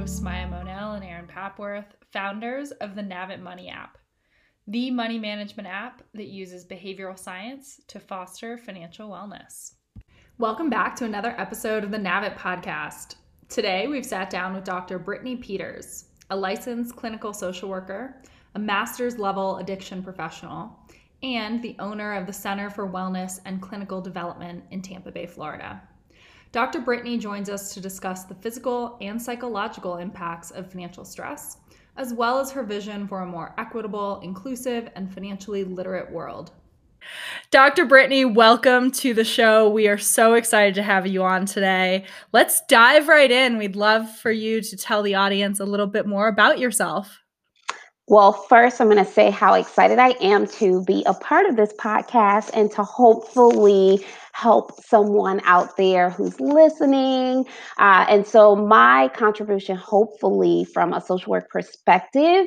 hosts Maya Monell and Aaron Papworth, founders of the Navit Money app, the money management app that uses behavioral science to foster financial wellness. Welcome back to another episode of the Navit podcast. Today, we've sat down with Dr. Brittany Peters, a licensed clinical social worker, a master's level addiction professional, and the owner of the Center for Wellness and Clinical Development in Tampa Bay, Florida. Dr. Brittany joins us to discuss the physical and psychological impacts of financial stress, as well as her vision for a more equitable, inclusive, and financially literate world. Dr. Brittany, welcome to the show. We are so excited to have you on today. Let's dive right in. We'd love for you to tell the audience a little bit more about yourself. Well, first, I'm going to say how excited I am to be a part of this podcast and to hopefully help someone out there who's listening. And so my contribution, hopefully from a social work perspective,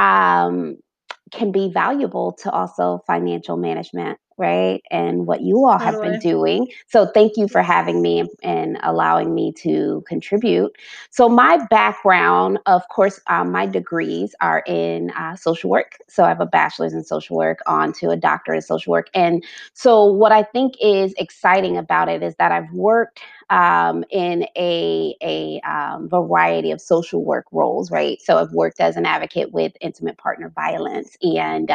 can be valuable to also financial management, right? And what you all have been doing. So thank you for having me and allowing me to contribute. So my background, of course, my degrees are in social work. So I have a bachelor's in social work on to a doctorate in social work. And so what I think is exciting about it is that I've worked in a variety of social work roles, right? So I've worked as an advocate with intimate partner violence, and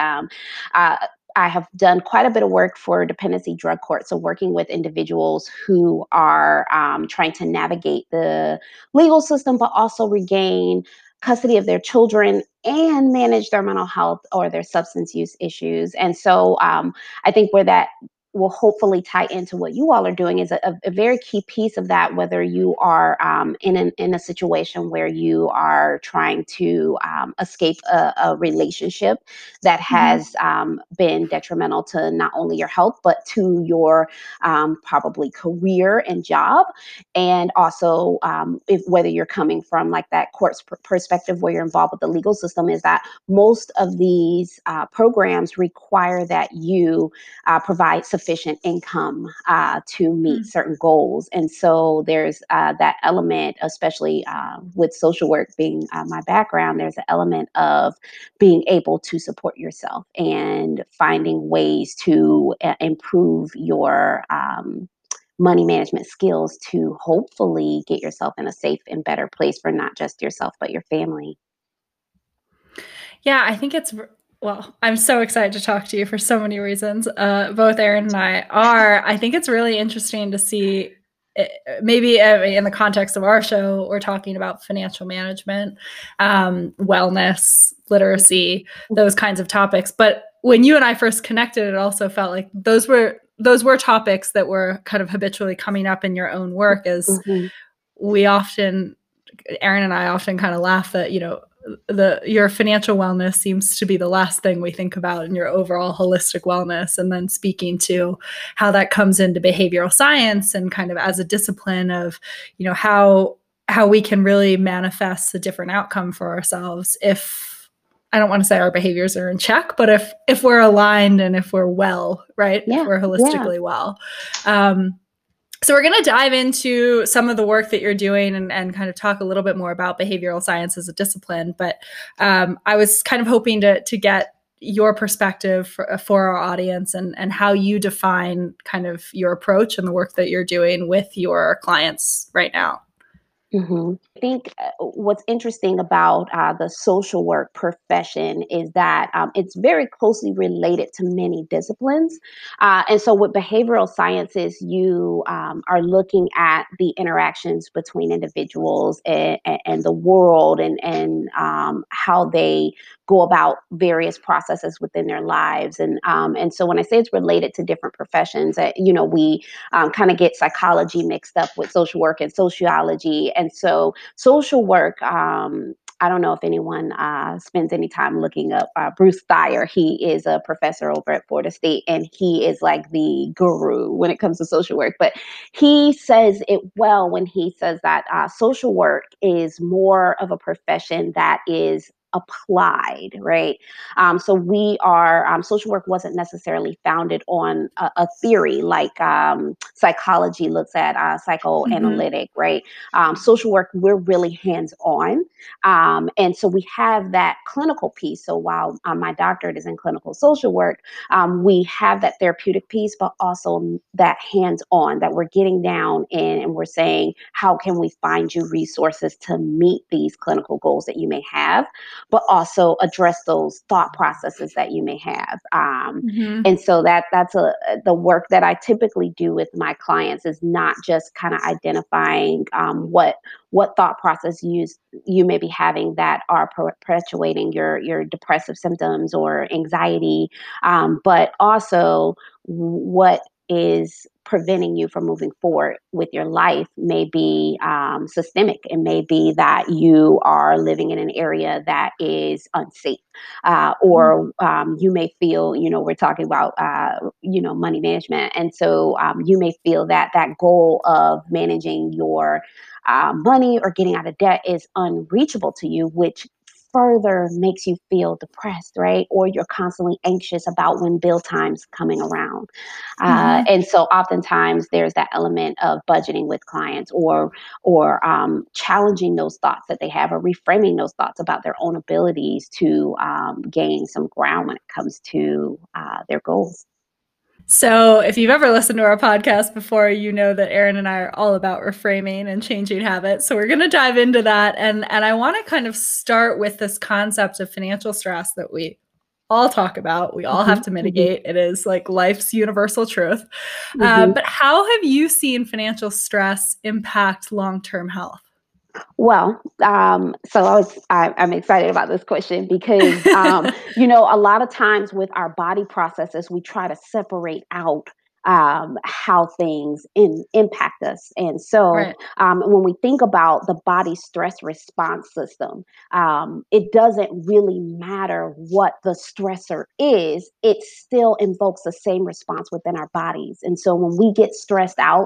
I have done quite a bit of work for dependency drug court. So working with individuals who are trying to navigate the legal system, but also regain custody of their children and manage their mental health or their substance use issues. And so I think where that will hopefully tie into what you all are doing is a very key piece of that, whether you are in a situation where you are trying to escape a relationship that has been detrimental to not only your health, but to your probably career and job. And also whether you're coming from like that court's perspective where you're involved with the legal system, is that most of these programs require that you provide sufficient income to meet certain goals. And so there's that element, especially with social work being my background, there's an element of being able to support yourself and finding ways to improve your money management skills to hopefully get yourself in a safe and better place for not just yourself, but your family. Yeah, I think well, I'm so excited to talk to you for so many reasons. Both Aaron and I are. I think it's really interesting to see, maybe in the context of our show, we're talking about financial management, wellness, literacy, those kinds of topics. But when you and I first connected, it also felt like those were topics that were kind of habitually coming up in your own work. As Aaron and I often kind of laugh that, your financial wellness seems to be the last thing we think about in your overall holistic wellness. And then speaking to how that comes into behavioral science and kind of as a discipline of, how we can really manifest a different outcome for ourselves if, I don't want to say our behaviors are in check, but if we're aligned and if we're well, right? Yeah, if we're holistically well. So we're going to dive into some of the work that you're doing and kind of talk a little bit more about behavioral science as a discipline. But I was kind of hoping to get your perspective for our audience and how you define kind of your approach and the work that you're doing with your clients right now. I think what's interesting about the social work profession is that it's very closely related to many disciplines. And so with behavioral sciences, you are looking at the interactions between individuals and the world and how they go about various processes within their lives. And so when I say it's related to different professions, we kind of get psychology mixed up with social work and sociology. And so social work, I don't know if anyone spends any time looking up Bruce Thayer. He is a professor over at Florida State, and he is like the guru when it comes to social work. But he says it well when he says that social work is more of a profession that is applied, right? So social work wasn't necessarily founded on a theory like psychology looks at Mm-hmm. psychoanalytic, right? Social work, we're really hands on. And so we have that clinical piece. So while my doctorate is in clinical social work, we have that therapeutic piece, but also that hands on that we're getting down in and we're saying, how can we find you resources to meet these clinical goals that you may have, but also address those thought processes that you may have. Mm-hmm. And so that's the work that I typically do with my clients is not just kind of identifying what thought process you may be having that are perpetuating your depressive symptoms or anxiety, but also what is preventing you from moving forward with your life may be systemic. It may be that you are living in an area that is unsafe, or you may feel, we're talking about, money management. And so you may feel that that goal of managing your money or getting out of debt is unreachable to you, which further makes you feel depressed, right? Or you're constantly anxious about when bill time's coming around. Mm-hmm. And so oftentimes there's that element of budgeting with clients or challenging those thoughts that they have or reframing those thoughts about their own abilities to gain some ground when it comes to their goals. So, if you've ever listened to our podcast before, you know that Erin and I are all about reframing and changing habits. So, we're going to dive into that. And I want to kind of start with this concept of financial stress that we all talk about. We all have Mhm, to mhm, mitigate. It is like life's universal truth. mhm. But how have you seen financial stress impact long term health? Well, so I'm excited about this question because, a lot of times with our body processes, we try to separate out how things impact us. And so Right. when we think about the body stress response system, it doesn't really matter what the stressor is, it still invokes the same response within our bodies. And so when we get stressed out,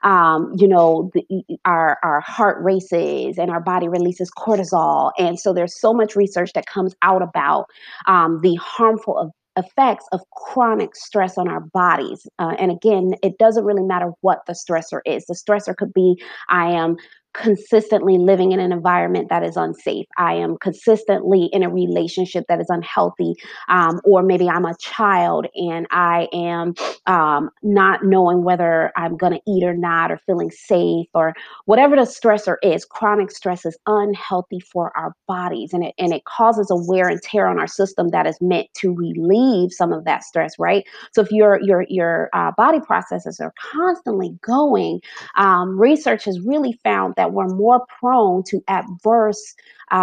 our heart races and our body releases cortisol. And so there's so much research that comes out about the harmful effects of chronic stress on our bodies. And again, it doesn't really matter what the stressor is. The stressor could be, I am consistently living in an environment that is unsafe. I am consistently in a relationship that is unhealthy. Or maybe I'm a child and I am not knowing whether I'm going to eat or not, or feeling safe, or whatever the stressor is. Chronic stress is unhealthy for our bodies, and it causes a wear and tear on our system that is meant to relieve some of that stress, right? So if your body processes are constantly going, research has really found that we're more prone to adverse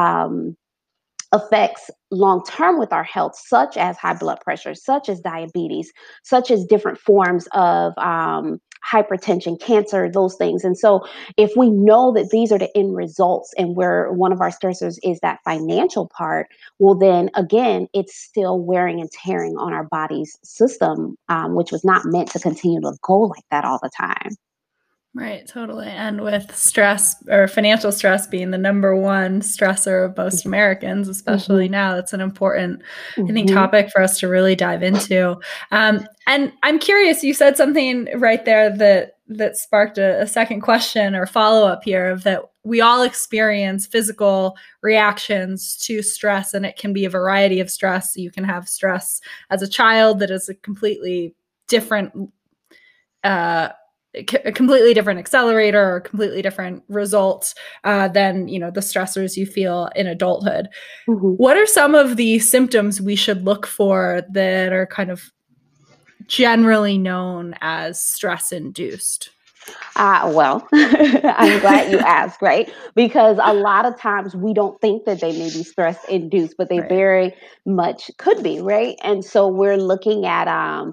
effects long term with our health, such as high blood pressure, such as diabetes, such as different forms of hypertension, cancer, those things. And so, if we know that these are the end results, and where one of our stressors is that financial part, well, then again, it's still wearing and tearing on our body's system, which was not meant to continue to go like that all the time. Right, totally. And with stress or financial stress being the number one stressor of most Americans, especially Hmm. now, it's an important, I think, Hmm. topic for us to really dive into. And I'm curious, you said something right there that sparked a second question or follow up here of that we all experience physical reactions to stress, and it can be a variety of stress. You can have stress as a child that is a completely different uh, a completely different accelerator or completely different results than the stressors you feel in adulthood. Hmm. What are some of the symptoms we should look for that are kind of generally known as stress induced? Well, I'm glad you asked, right? Because a lot of times we don't think that they may be stress induced, but they Right. very much could be, right? And so we're looking at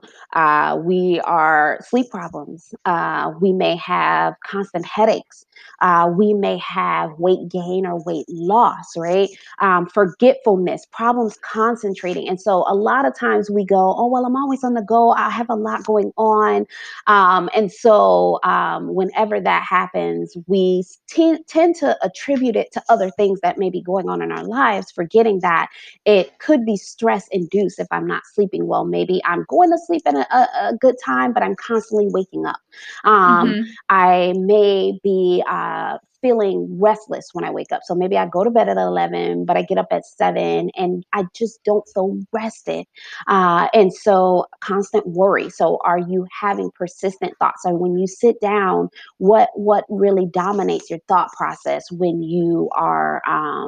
we are sleep problems. We may have constant headaches. We may have weight gain or weight loss, right? Forgetfulness, problems concentrating. And so a lot of times we go, oh, well, I'm always on the go. I have a lot going on. And so whenever that happens, we tend to attribute it to other things that may be going on in our lives, forgetting that it could be stress induced if I'm not sleeping well. Maybe I'm going to sleep at a good time, but I'm constantly waking up. Mm-hmm. I may be feeling restless when I wake up. So maybe I go to bed at 11, but I get up at 7 and I just don't feel rested. And so constant worry. So are you having persistent thoughts? So when you sit down, what really dominates your thought process when you are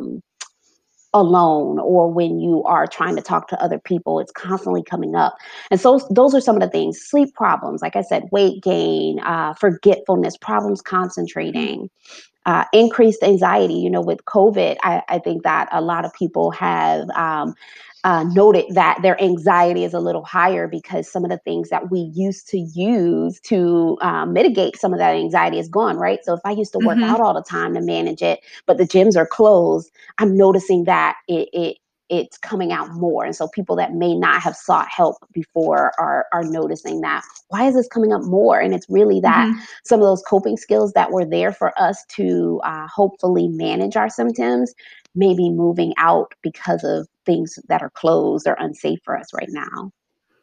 alone or when you are trying to talk to other people? It's constantly coming up. And so those are some of the things. Sleep problems, like I said, weight gain, forgetfulness, problems concentrating, increased anxiety. With COVID, I think that a lot of people have noted that their anxiety is a little higher because some of the things that we used to use to mitigate some of that anxiety is gone, right? So if I used to work out Mm-hmm. all the time to manage it, but the gyms are closed, I'm noticing that it's coming out more. And so people that may not have sought help before are noticing that. Why is this coming up more? And it's really that Mm-hmm. some of those coping skills that were there for us to hopefully manage our symptoms may be moving out because of things that are closed or unsafe for us right now.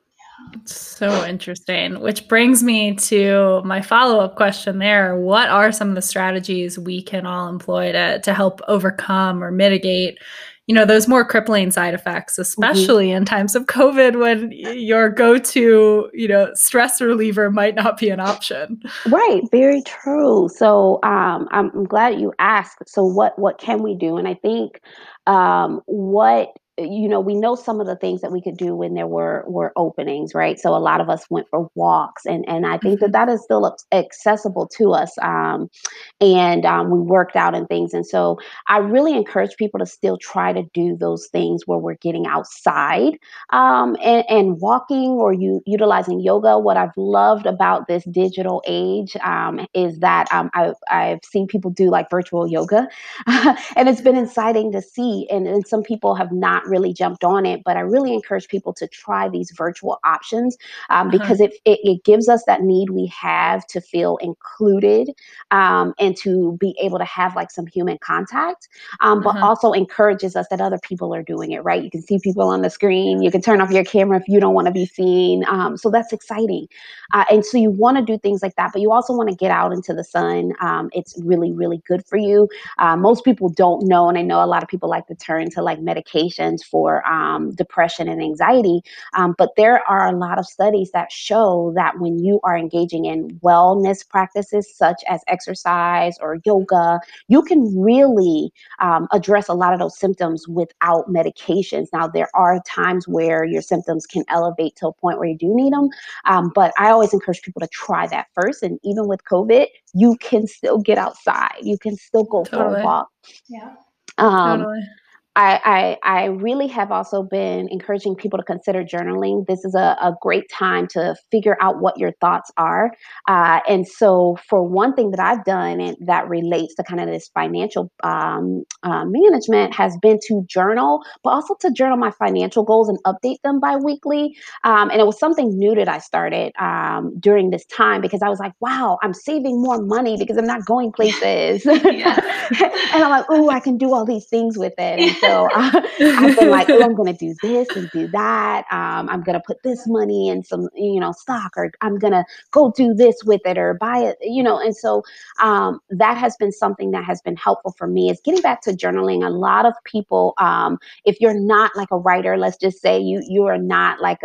So interesting, which brings me to my follow-up question there. What are some of the strategies we can all employ to help overcome or mitigate, those more crippling side effects, Mm-hmm. especially in times of COVID when your go-to, stress reliever might not be an option? Right, very true. So I'm glad you asked. So what can we do? And I think what we know some of the things that we could do when there were openings, right? So a lot of us went for walks, and I think that Mm-hmm. that is still accessible to us, and we worked out and things. And so I really encourage people to still try to do those things where we're getting outside and walking or utilizing yoga. What I've loved about this digital age is that I've seen people do like virtual yoga, and it's been exciting to see. And some people have not really jumped on it, but I really encourage people to try these virtual options Uh-huh. because it gives us that need we have to feel included and to be able to have like some human contact, but Uh-huh. also encourages us that other people are doing it, right? You can see people on the screen. You can turn off your camera if you don't want to be seen. So that's exciting. And so you want to do things like that, but you also want to get out into the sun. It's really, really good for you. Most people don't know, and I know a lot of people like to turn to like medications for depression and anxiety, but there are a lot of studies that show that when you are engaging in wellness practices such as exercise or yoga, you can really address a lot of those symptoms without medications. Now, there are times where your symptoms can elevate to a point where you do need them, but I always encourage people to try that first. And even with COVID, you can still get outside. You can still go for a Totally. walk. Yeah. Um, Totally. I really have also been encouraging people to consider journaling. This is a great time to figure out what your thoughts are. And so, for one thing that I've done and that relates to kind of this financial management has been to journal, but also to journal my financial goals and update them bi-weekly. And it was something new that I started during this time because I was like, wow, I'm saving more money because I'm not going places. Yeah. And I'm like, oh, I can do all these things with it. And so I've been like, oh, I'm going to do this and do that. I'm going to put this money in some, stock, or I'm going to go do this with it or buy it, And so that has been something that has been helpful for me is getting back to journaling. A lot of people, if you're not like a writer, let's just say you are not like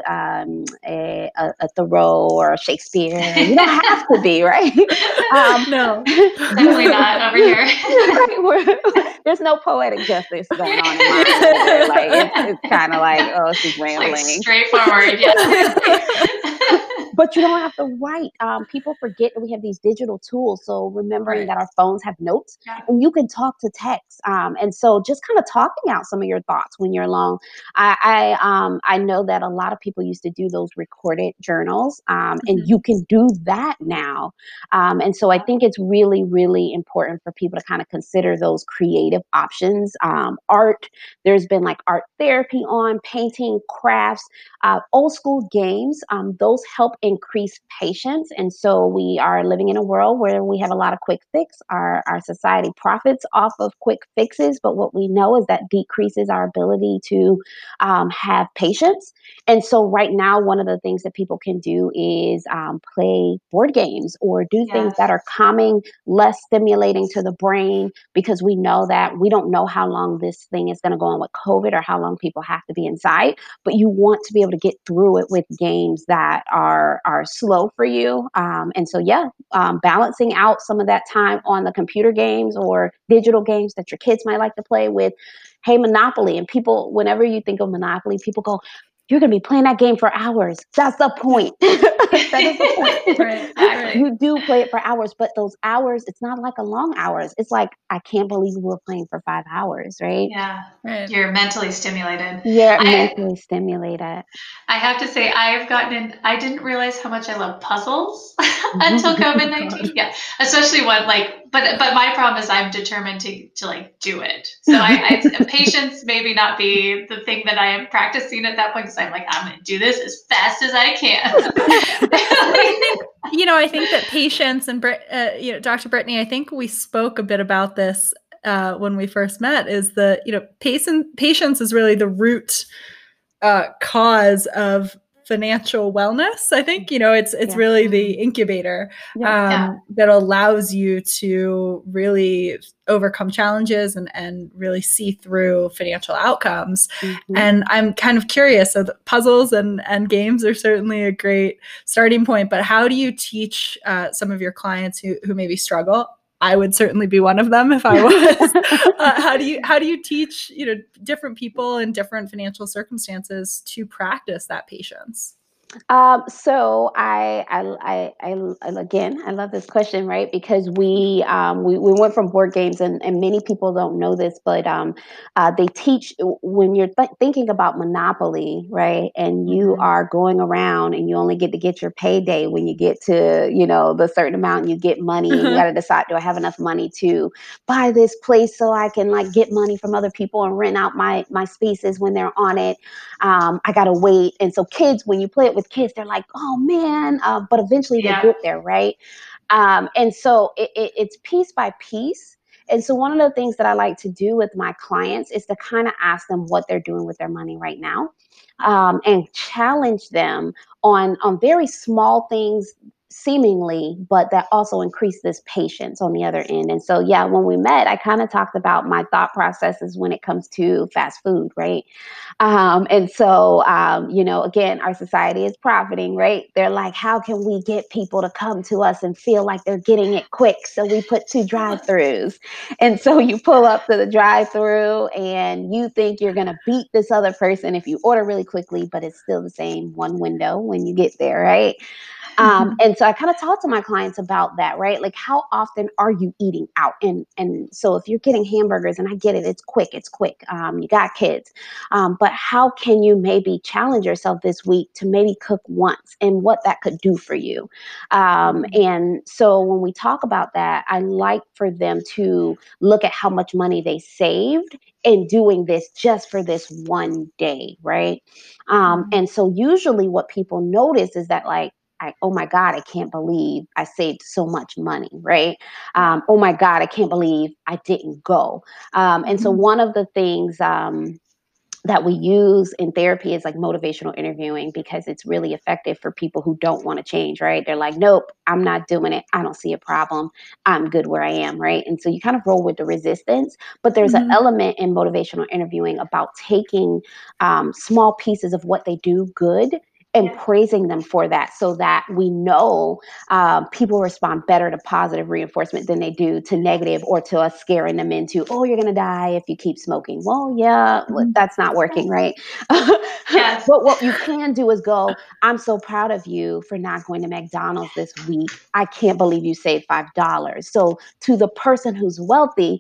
a Thoreau or a Shakespeare. You don't have to be, right? No. Definitely not over here. Right, there's no poetic justice going on in mine either. Like it's kind of like, oh, she's Like rambling. straightforward, yeah. But you don't have to write. People forget that we have these digital tools. So remembering Right. that our phones have notes Yeah. and you can talk to text. And so just kind of talking out some of your thoughts when you're alone. I know that a lot of people used to do those recorded journals, and Mhm. you can do that now. And so I think it's really, really important for people to kind of consider those creative options. Art, there's been like art therapy on, painting, crafts, old school games. Those help increase patience. And so we are living in a world where we have a lot of quick fix. Our society profits off of quick fixes, but what we know is that decreases our ability to have patience. And so right now, one of the things that people can do is play board games or do things Yes. that are calming, less stimulating to the brain, because we know that we don't know how long this thing is going to go on with COVID or how long people have to be inside, but you want to be able to get through it with games that are slow for you. And so, yeah, balancing out some of that time on the computer games or digital games that your kids might like to play with. Hey, Monopoly. And people, whenever you think of Monopoly, people go, you're going to be playing that game for hours. That's the point. That is the point. Right. Exactly. You do play it for hours, but those hours, it's not like a long hours. It's like, I can't believe we're playing for 5 hours, right? Yeah. Right. You're mentally stimulated. You're I mentally stimulated. I have to say I've gotten in. I didn't realize how much I love puzzles until COVID-19. Yeah, especially one like. But my problem is I'm determined to like do it. So patience maybe not be the thing that I am practicing at that point because I'm like I'm going to do this as fast as I can. I think I think that patience and Dr. Brittany, I think we spoke a bit about this when we first met. Is the patience is really the root cause of financial wellness. I think it's really the incubator that allows you to really overcome challenges and really see through financial outcomes. Mm-hmm. And I'm kind of curious. So the puzzles and games are certainly a great starting point. But how do you teach some of your clients who maybe struggle? I would certainly be one of them if I was. How do you teach different people in different financial circumstances to practice that patience? So again, I love this question, right? Because we went from board games, and many people don't know this, but they teach when you're thinking about Monopoly, right? And you are going around, and you only get to get your payday when you get to the certain amount, and you get money, and you got to decide, do I have enough money to buy this place so I can like get money from other people and rent out my spaces when they're on it. I gotta wait, and so kids, when you play it with kids, they're like, oh man, but eventually they get there, right? And so it's piece by piece. And so one of the things that I like to do with my clients is to kind of ask them what they're doing with their money right now, and challenge them on very small things seemingly, but that also increase this patience on the other end. And so, yeah, when we met, I kind of talked about my thought processes when it comes to fast food, right? And so, again, our society is profiting, right? They're like, how can we get people to come to us and feel like they're getting it quick? So we put 2 drive-throughs. And so you pull up to the drive-through and you think you're going to beat this other person if you order really quickly, but it's still the same one window when you get there, right? And so I kind of talk to my clients about that, right? Like, how often are you eating out? And so if you're getting hamburgers, and I get it, it's quick. You got kids, but how can you maybe challenge yourself this week to maybe cook once, and what that could do for you? And so when we talk about that, I like for them to look at how much money they saved in doing this just for this one day, right? And so usually what people notice is that, like, oh my God, I can't believe I saved so much money, right? Oh my God, I can't believe I didn't go. And so one of the things that we use in therapy is like motivational interviewing, because it's really effective for people who don't want to change, right? They're like, nope, I'm not doing it. I don't see a problem. I'm good where I am, right? And so you kind of roll with the resistance, but there's an element in motivational interviewing about taking small pieces of what they do good and praising them for that, so that we know people respond better to positive reinforcement than they do to negative, or to us scaring them into, oh, you're going to die if you keep smoking. Well, yeah, that's not working, right? Yes. But what you can do is go, I'm so proud of you for not going to McDonald's this week. I can't believe you saved $5. So to the person who's wealthy,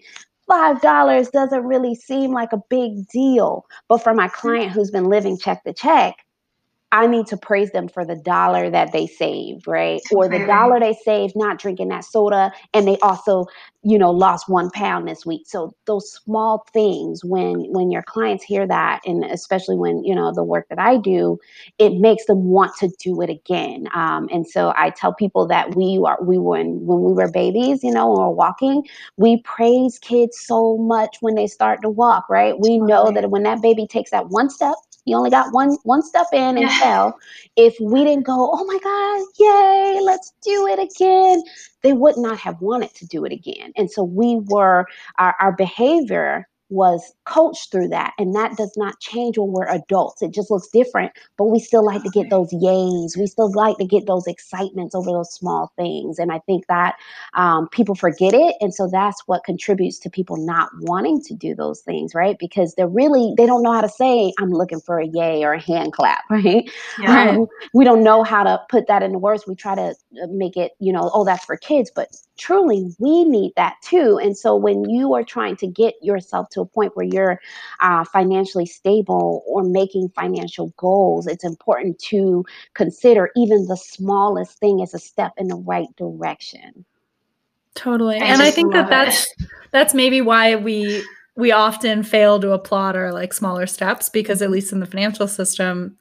$5 doesn't really seem like a big deal. But for my client who's been living check to check, I need to praise them for the dollar that they saved, right? Or the Completely. dollar they saved not drinking that soda, and they also, lost 1 pound this week. So those small things, when your clients hear that, and especially when the work that I do, it makes them want to do it again. And so I tell people that when we were babies, when we're walking, we praise kids so much when they start to walk, right? We know that when that baby takes that one step, he only got one step in and fell. If we didn't go, oh my God, yay, let's do it again, they would not have wanted to do it again. And so our behavior was coached through that. And that does not change when we're adults. It just looks different, but we still like to get those yays. We still like to get those excitements over those small things. And I think that people forget it. And so that's what contributes to people not wanting to do those things, right? Because they don't know how to say, I'm looking for a yay or a hand clap, right? Yeah. We don't know how to put that into words. We try to make it, oh, that's for kids, but truly we need that too. And so when you are trying to get yourself to a point where you're financially stable or making financial goals, it's important to consider even the smallest thing as a step in the right direction. Totally. And I think that's maybe why we often fail to applaud our like smaller steps, because at least in the financial system,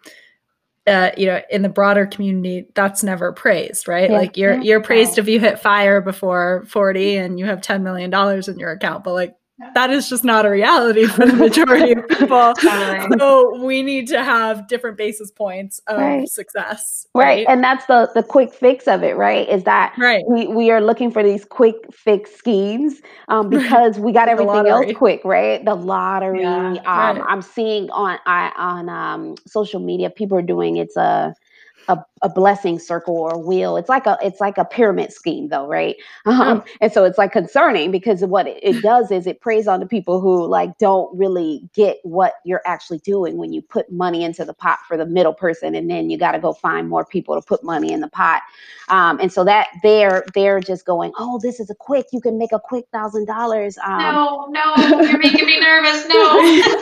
in the broader community, that's never praised, right? Yeah. Like you're praised if you hit fire before 40 and you have $10 million in your account, but like that is just not a reality for the majority of people. Totally. So we need to have different basis points of success. Right. And that's the quick fix of it, right? Is that we are looking for these quick fix schemes because we got everything else quick, right? The lottery. Yeah, I'm seeing on social media, people are doing a blessing circle or wheel. It's like a pyramid scheme though, right? And so it's like concerning because what it does is it preys on the people who like don't really get what you're actually doing when you put money into the pot for the middle person, and then you got to go find more people to put money in the pot. And so that they're just going, oh, this is you can make a quick $1,000. No, you're making me nervous. No.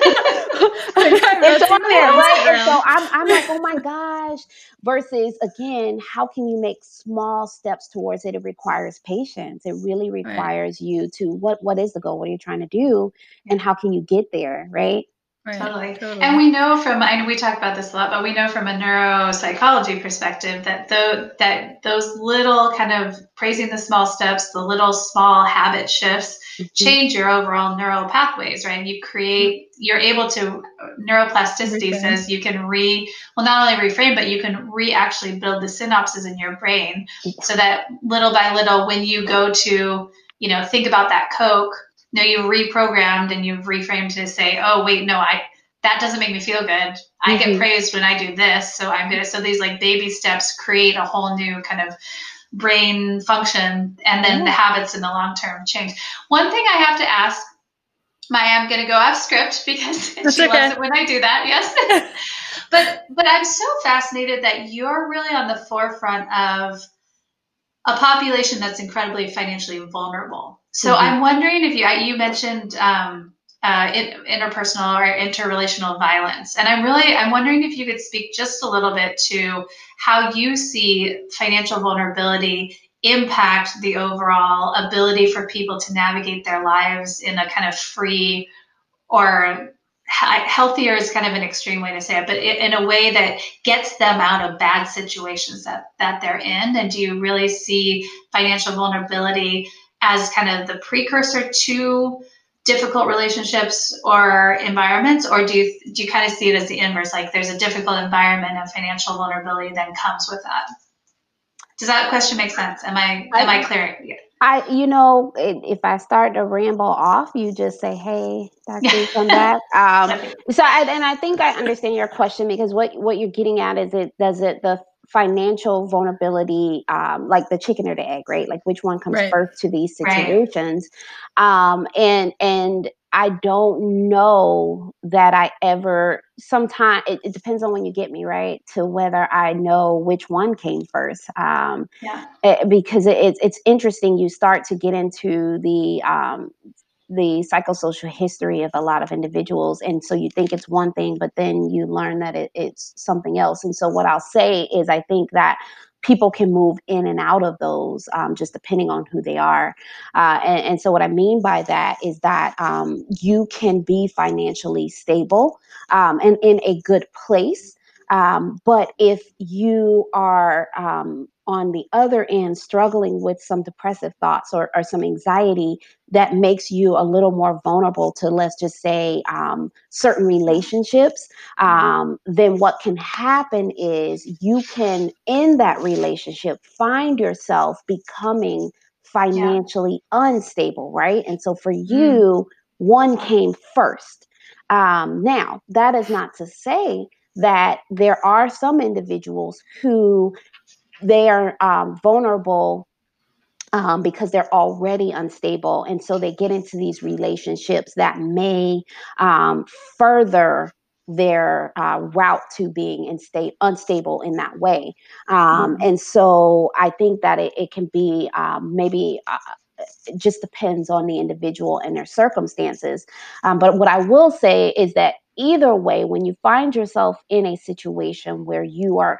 It's on there, right? And so I'm like, oh my gosh. Versus, again, how can you make small steps towards it? It requires patience. It really requires you to, what is the goal? What are you trying to do? And how can you get there, right? Right. Totally. And we know I know we talk about this a lot, but we know from a neuropsychology perspective that those little kind of praising the small steps, the little small habit shifts change your overall neural pathways, right? And you're able to, neuroplasticity says you can not only reframe, but you can actually build the synapses in your brain so that little by little, when you go to, think about that Coke, you've reprogrammed and you've reframed to say, oh, wait, no, that doesn't make me feel good. I get praised when I do this. So so these like baby steps create a whole new kind of brain function. And then the habits in the long term change. One thing I have to ask, Maya, I'm going to go off script because she loves it when I do that. Yes. But I'm so fascinated that you're really on the forefront of a population that's incredibly financially vulnerable. So I'm wondering if you mentioned interpersonal or interrelational violence, and I'm wondering if you could speak just a little bit to how you see financial vulnerability impact the overall ability for people to navigate their lives in a kind of free, or healthier is kind of an extreme way to say it, but in a way that gets them out of bad situations that they're in. And do you really see financial vulnerability as kind of the precursor to difficult relationships or environments, or do you kind of see it as the inverse, like there's a difficult environment and financial vulnerability then comes with that? Does that question make sense? Am I clear? Yeah. If I start to ramble off, you just say, hey, Dr. come back. I think I understand your question, because what you're getting at is the financial vulnerability, like the chicken or the egg, right? Like which one comes first to these situations. And I don't know that I ever, sometimes it depends on when you get me, right? To whether I know which one came first. Because it's interesting. You start to get into the psychosocial history of a lot of individuals. And so you think it's one thing, but then you learn that it's something else. And so what I'll say is I think that people can move in and out of those, just depending on who they are. And so what I mean by that is that you can be financially stable and in a good place. But if you are on the other end struggling with some depressive thoughts or some anxiety, that makes you a little more vulnerable to, let's just say, certain relationships, then what can happen is you can, in that relationship, find yourself becoming financially unstable, right? And so for you, one came first. Now, that is not to say that there are some individuals who they are vulnerable because they're already unstable. And so they get into these relationships that may further their route to being unstable in that way. And so I think that it can be maybe it just depends on the individual and their circumstances. But what I will say is that either way, when you find yourself in a situation where you are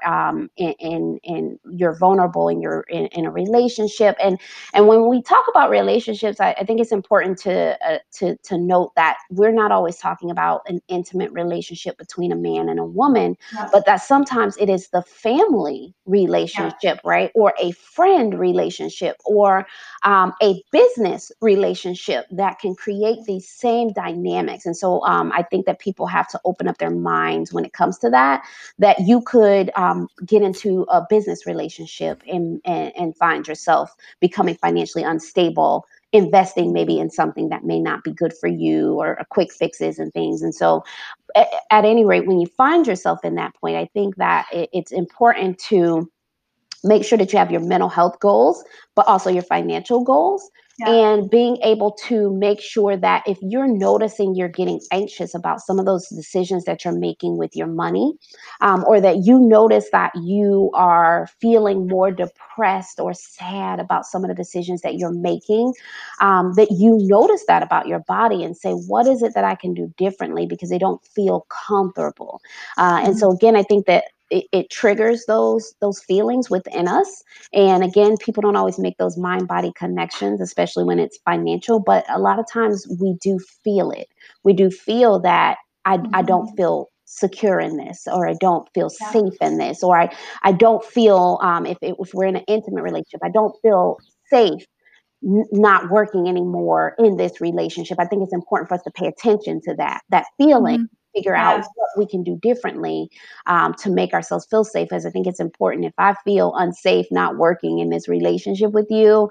in you're vulnerable and you're in a relationship, and when we talk about relationships, I think it's important to note that we're not always talking about an intimate relationship between a man and a woman, but that sometimes it is the family relationship, right, or a friend relationship, or a business relationship that can create these same dynamics. And so I think that people have to open up their minds when it comes to that you could get into a business relationship and find yourself becoming financially unstable, investing maybe in something that may not be good for you, or quick fixes and things. And so at any rate, when you find yourself in that point, I think that it's important to make sure that you have your mental health goals, but also your financial goals. And being able to make sure that if you're noticing you're getting anxious about some of those decisions that you're making with your money, or that you notice that you are feeling more depressed or sad about some of the decisions that you're making, that you notice that about your body and say, what is it that I can do differently because they don't feel comfortable? And so again, I think that it triggers those feelings within us. And again, people don't always make those mind-body connections, especially when it's financial. But a lot of times we do feel it. We do feel that I don't feel secure in this, or I don't feel safe in this, or I don't feel, if we're in an intimate relationship, I don't feel safe not working anymore in this relationship. I think it's important for us to pay attention to that feeling, figure out what we can do differently to make ourselves feel safe. As I think it's important, if I feel unsafe not working in this relationship with you,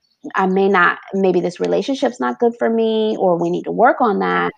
maybe this relationship's not good for me, or we need to work on that.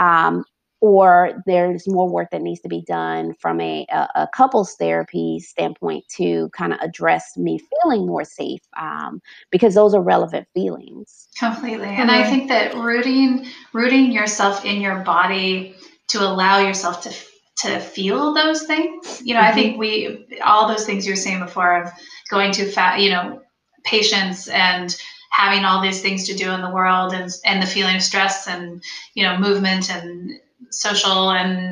Or there's more work that needs to be done from a couples therapy standpoint to kind of address me feeling more safe, because those are relevant feelings. Completely. And I think that rooting yourself in your body to allow yourself to feel those things, I think all those things you were saying before of going to patience and having all these things to do in the world, and the feeling of stress and, movement and social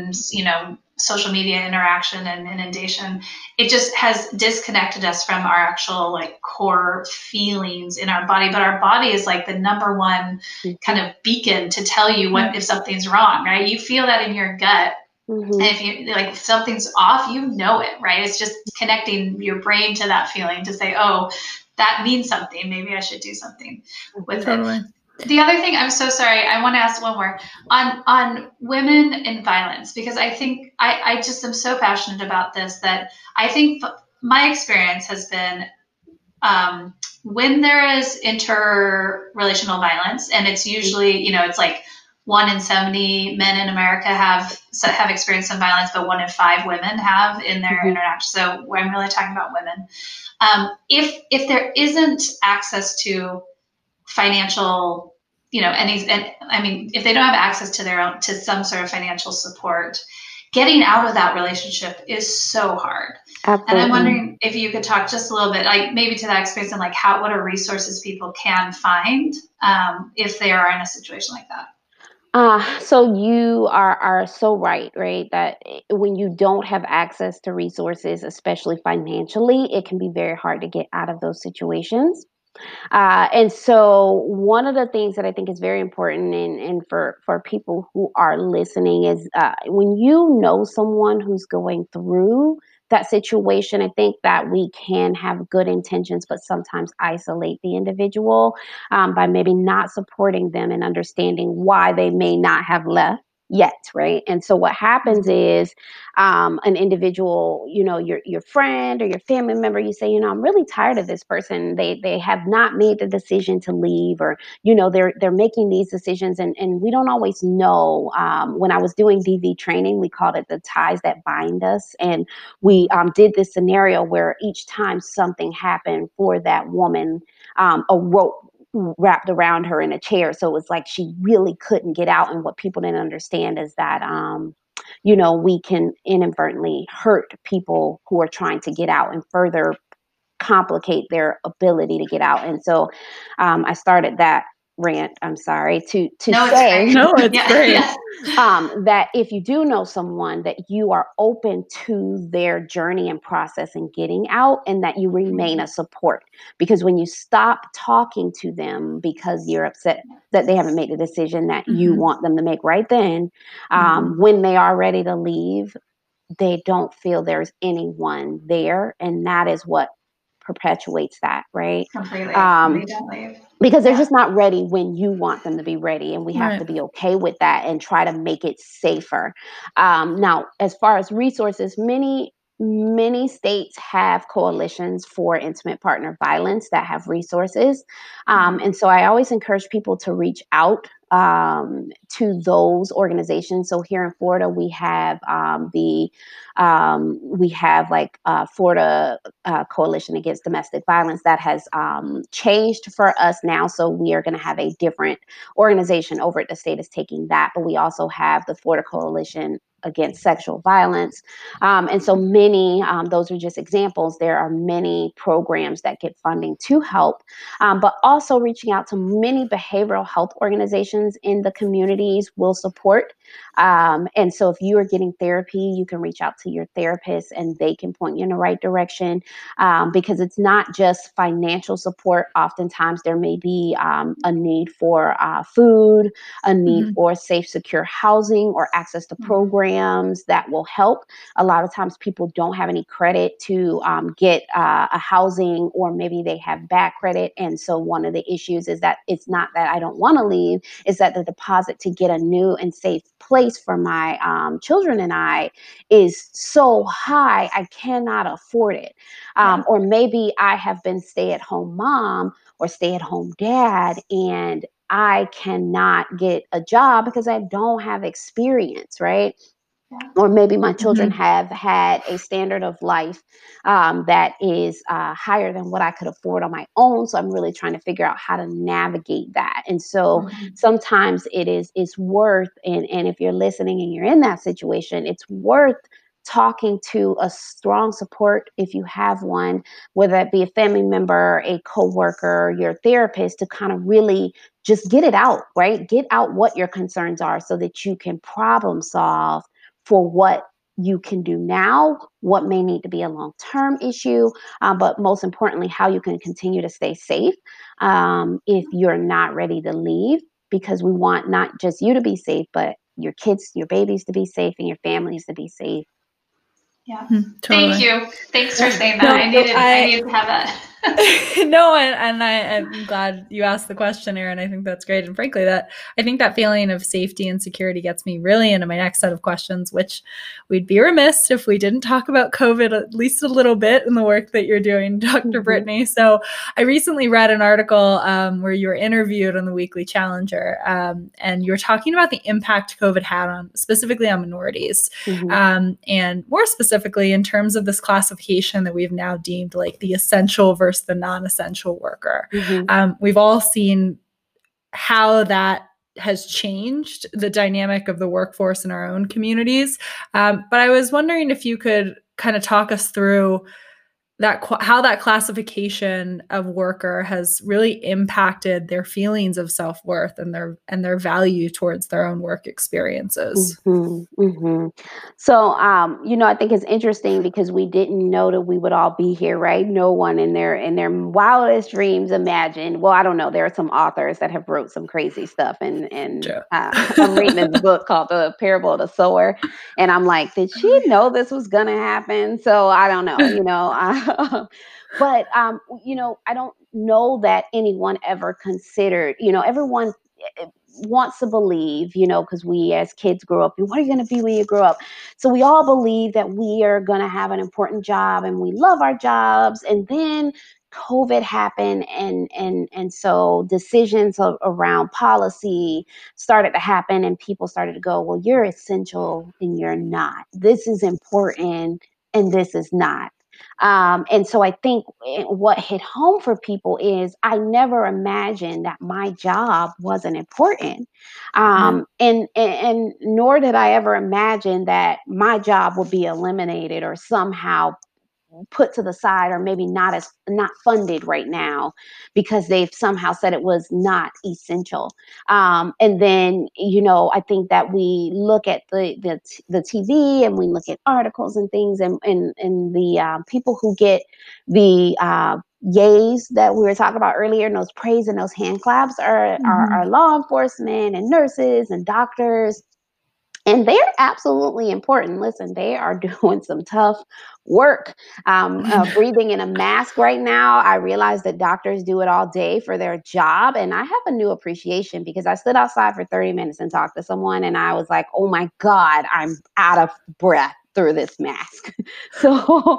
media interaction and inundation, it just has disconnected us from our actual core feelings in our body. But our body is like the number one kind of beacon to tell you if something's wrong, right? You feel that in your gut. And if something's off, it, right? It's just connecting your brain to that feeling to say, oh, that means something. Maybe I should do something with it. The other thing, I'm so sorry, I want to ask one more on women in violence, because I think I just am so passionate about this, that I think my experience has been when there is interrelational violence, and it's usually, it's like 1 in 70 men in America have experienced some violence, but 1 in 5 women have in their interaction. So I'm really talking about women. If there isn't access to financial, if they don't have access to some sort of financial support, getting out of that relationship is so hard. Absolutely. And I'm wondering if you could talk just a little bit, like maybe to that experience and like what are resources people can find if they are in a situation like that? So you are so right? That when you don't have access to resources, especially financially, it can be very hard to get out of those situations. And so one of the things that I think is very important and for people who are listening is when you know someone who's going through that situation, I think that we can have good intentions, but sometimes isolate the individual by maybe not supporting them and understanding why they may not have left yet, right? And so what happens is an individual, your friend or your family member, you say, I'm really tired of this person. They have not made the decision to leave, or they're making these decisions, and we don't always know. When I was doing DV training, we called it the ties that bind us, and we did this scenario where each time something happened for that woman, a rope wrapped around her in a chair. So it was like she really couldn't get out. And what people didn't understand is that, we can inadvertently hurt people who are trying to get out and further complicate their ability to get out. And so I started that rant, I'm sorry, to No, say it's No, it's great. Yeah. that if you do know someone, that you are open to their journey and process and getting out, and that you remain a support. Because when you stop talking to them because you're upset that they haven't made a decision that you want them to make right then, when they are ready to leave, they don't feel there's anyone there. And that is what perpetuates that, right? Completely. They don't leave. Because they're just not ready when you want them to be ready. And we have Right. to be okay with that and try to make it safer. Now, as far as resources, many states have coalitions for intimate partner violence that have resources. And so I always encourage people to reach out to those organizations. So here in Florida, we have Florida Coalition Against Domestic Violence that has changed for us now. So we are going to have a different organization over at the state is taking that. But we also have the Florida Coalition Against Sexual Violence. And so many, those are just examples. There are many programs that get funding to help, but also reaching out to many behavioral health organizations in the communities will support. And so if you are getting therapy, you can reach out to your therapist and they can point you in the right direction, because it's not just financial support. Oftentimes there may be a need for food, a need for safe, secure housing, or access to programs that will help. A lot of times people don't have any credit to get a housing, or maybe they have bad credit. And so one of the issues is that it's not that I don't want to leave, is that the deposit to get a new and safe place for my children and I is so high, I cannot afford it. Or maybe I have been stay-at-home mom or stay-at-home dad, and I cannot get a job because I don't have experience, right? Or maybe my children have had a standard of life that is higher than what I could afford on my own. So I'm really trying to figure out how to navigate that. And so sometimes it's worth, and if you're listening and you're in that situation, it's worth talking to a strong support, if you have one, whether it be a family member, a coworker, your therapist, to kind of really just get it out, right? Get out what your concerns are so that you can problem solve for what you can do now, what may need to be a long-term issue, but most importantly, how you can continue to stay safe if you're not ready to leave, because we want not just you to be safe, but your kids, your babies to be safe, and your families to be safe. Yeah. Totally. Thank you. Thanks for saying that. No, I needed to have that. No, and I'm glad you asked the question, Erin. I think that's great. And frankly, I think that feeling of safety and security gets me really into my next set of questions, which we'd be remiss if we didn't talk about COVID at least a little bit in the work that you're doing, Dr. Brittany. So I recently read an article where you were interviewed on the Weekly Challenger, and you were talking about the impact COVID had specifically on minorities, and more specifically in terms of this classification that we've now deemed like the essential versus the non-essential worker. We've all seen how that has changed the dynamic of the workforce in our own communities. But I was wondering if you could kind of talk us through how that classification of worker has really impacted their feelings of self-worth and their value towards their own work experiences. So, I think it's interesting because we didn't know that we would all be here, right? No one in their wildest dreams imagined. Well, I don't know. There are some authors that have wrote some crazy stuff, and I'm reading this book called The Parable of the Sower, and I'm like, did she know this was gonna happen? So I don't know, but I don't know that anyone ever considered. Everyone wants to believe, because we as kids grow up, what are you going to be when you grow up? So we all believe that we are going to have an important job and we love our jobs. And then COVID happened, and so decisions around policy started to happen, and people started to go, well, you're essential and you're not. This is important and this is not. And so I think what hit home for people is I never imagined that my job wasn't important. And nor did I ever imagine that my job would be eliminated or somehow put to the side, or maybe not funded right now because they've somehow said it was not essential. And then I think that we look at the TV and we look at articles and things, and the people who get the yays that we were talking about earlier, and those praise and those hand claps are law enforcement and nurses and doctors. And they're absolutely important. Listen, they are doing some tough work. Breathing in a mask right now. I realize that doctors do it all day for their job. And I have a new appreciation because I stood outside for 30 minutes and talked to someone, and I was like, oh my God, I'm out of breath through this mask. So,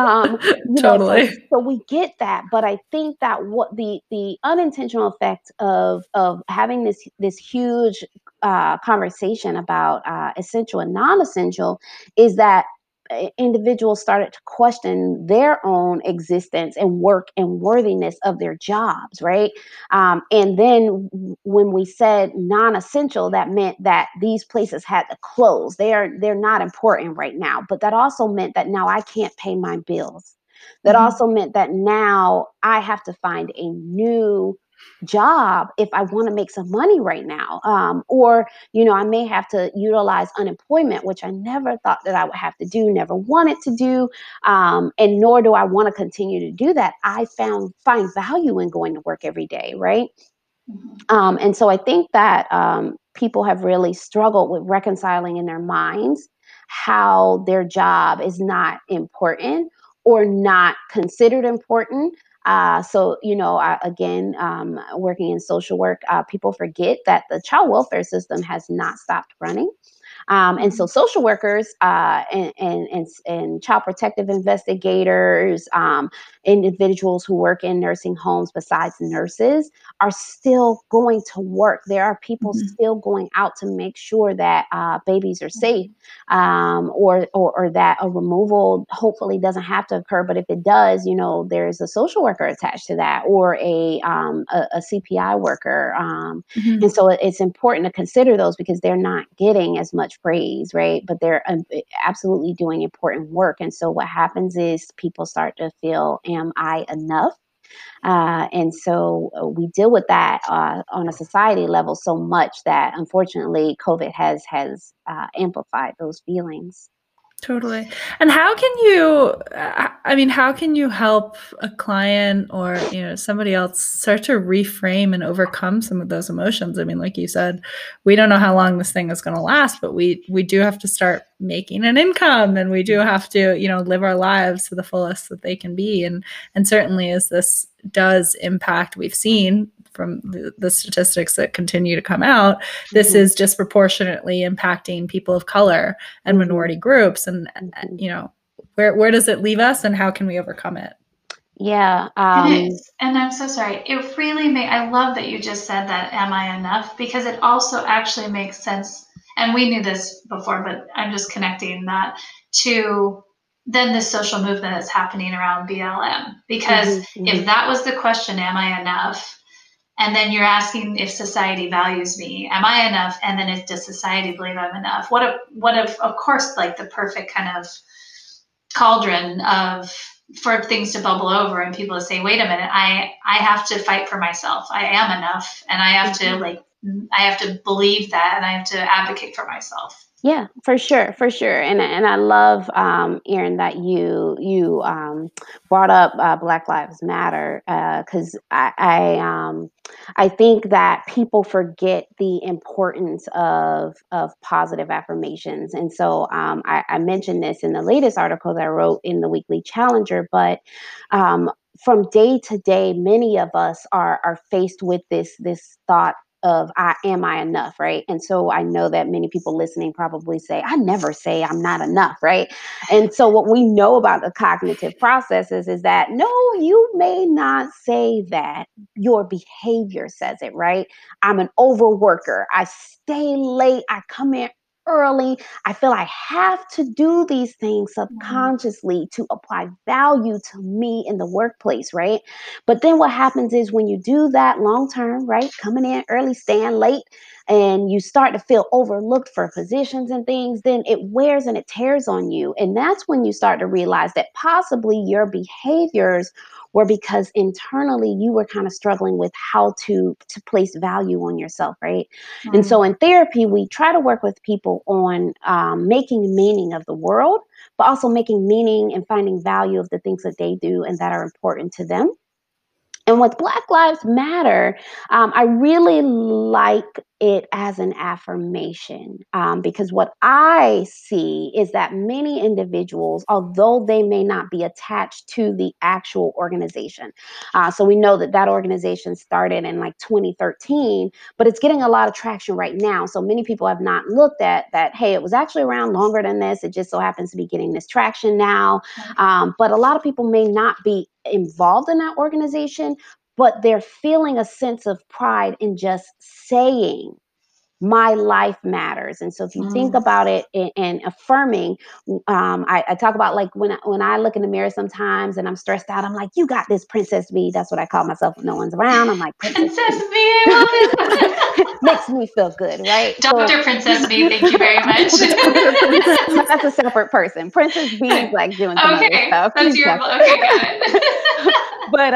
Totally. So we get that, but I think that what the unintentional effect of having this huge conversation about essential and non-essential is that individuals started to question their own existence and work and worthiness of their jobs, right? And then when we said non-essential, that meant that these places had to close. They're not important right now, but that also meant that now I can't pay my bills. That also meant that now I have to find a new job if I want to make some money right now. Or I may have to utilize unemployment, which I never thought that I would have to do, never wanted to do. And nor do I want to continue to do that. I find value in going to work every day, right? And so I think that people have really struggled with reconciling in their minds how their job is not important or not considered important. So, again, working in social work, people forget that the child welfare system has not stopped running. And so social workers and child protective investigators, individuals who work in nursing homes besides nurses are still going to work. There are people still going out to make sure that babies are safe, or that a removal hopefully doesn't have to occur. But if it does, there's a social worker attached to that, or a CPI worker. And so it's important to consider those because they're not getting as much praise, right? But they're absolutely doing important work. And so what happens is people start to feel, am I enough? And so we deal with that on a society level so much that unfortunately COVID has amplified those feelings. Totally. And how can you help a client or, somebody else start to reframe and overcome some of those emotions? I mean, like you said, we don't know how long this thing is going to last, but we do have to start making an income, and we do have to, live our lives to the fullest that they can be. And certainly as this does impact, we've seen from the statistics that continue to come out, this is disproportionately impacting people of color and minority groups. And, where does it leave us, and how can we overcome it? Yeah. And I'm so sorry. It really I love that you just said that, am I enough? Because it also actually makes sense. And we knew this before, but I'm just connecting that to then the social movement that's happening around BLM. Because if that was the question, am I enough? And then you're asking if society values me, am I enough? And then does society believe I'm enough? What if, of course, like the perfect kind of cauldron for things to bubble over and people to say, wait a minute, I have to fight for myself. I am enough. And I have to I have to believe that, and I have to advocate for myself. Yeah, for sure, for sure. And I love, Erin, that you brought up Black Lives Matter, because I think that people forget the importance of positive affirmations. And so I mentioned this in the latest article that I wrote in the Weekly Challenger, but from day to day, many of us are faced with this thought of am I enough, right? And so I know that many people listening probably say, I never say I'm not enough, right? And so what we know about the cognitive processes is that no, you may not say that. Your behavior says it, right? I'm an overworker. I stay late. I come in early. I feel I have to do these things subconsciously to apply value to me in the workplace, right? But then what happens is when you do that long term, right? Coming in early, staying late, and you start to feel overlooked for positions and things, then it wears and it tears on you. And that's when you start to realize that possibly your behaviors were because internally you were kind of struggling with how to place value on yourself, right? And so in therapy, we try to work with people on making meaning of the world, but also making meaning and finding value of the things that they do and that are important to them. And with Black Lives Matter, I really like it as an affirmation, because what I see is that many individuals, although they may not be attached to the actual organization, so we know that organization started in like 2013, but it's getting a lot of traction right now. So many people have not looked at that, hey, it was actually around longer than this. It just so happens to be getting this traction now. But a lot of people may not be involved in that organization, but they're feeling a sense of pride in just saying my life matters. And so if you think about it and affirming, I talk about like when I look in the mirror sometimes and I'm stressed out, I'm like, you got this, Princess B. That's what I call myself when no one's around. I'm like, Princess B. I love it. Makes me feel good, right? Dr. Princess B, thank you very much. That's a separate person. Princess B is like doing some other stuff. That's your, okay, got it. But